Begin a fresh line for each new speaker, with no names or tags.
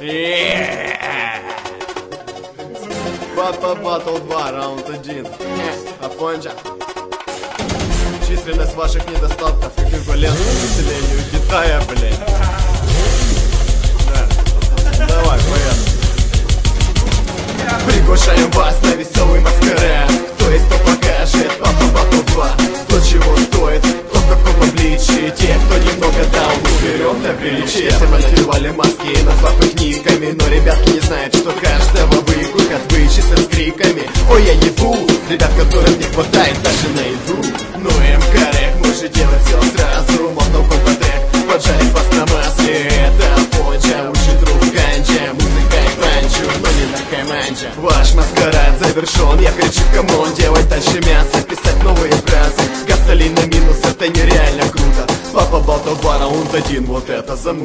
Папа Батл 2, раунд 1. Афонча. Численность ваших недостатков эквивалентна населению Китая, блин. Да. Давай, поехали. Приглашаем вас на веселый маскарад. Кто есть, кто покажет Папа Батл 2. То, чего стоит, то в каком обличии. Те, кто немного даун, уберем для приличия. Все мы надевали маски, назвав их никами. Но ребятки не знают, что каждого выкупят, вычислят с криками. Ой, я ебу, ребят, которым не хватает даже на еду. Ну МК-рек, может делать все сразу. Модно компотрек, поджарить вас на масле. Это Афонча, лучший друг Ганча. Музыка и панчу, но не на команде. Ваш маскарад завершен, я кричу камон. Делать дальше мясо, писать новые фразы. Гасолин на минус, это нереально круто. Папа Батл 2, раунд 1, вот это замут.